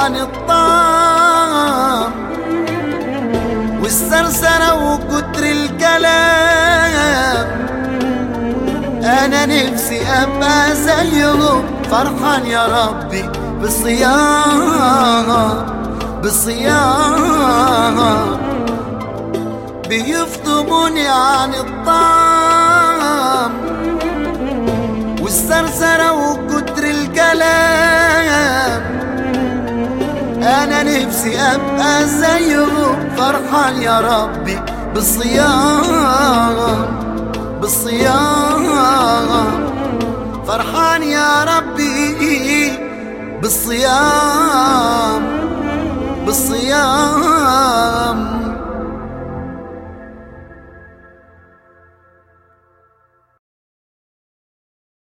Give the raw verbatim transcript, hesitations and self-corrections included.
عن الطعام والسرسرة وكتر الكلام. أنا نفسي أبقى زيهم فرحان يا ربي بالصيام بالصيام. بيفطموني عن الطعام والسرسرة وكتر الكلام. أنا نفسي أبقى زيهم فرحان يا ربي بالصيام بالصيام. فرحان يا ربي بالصيام بالصيام.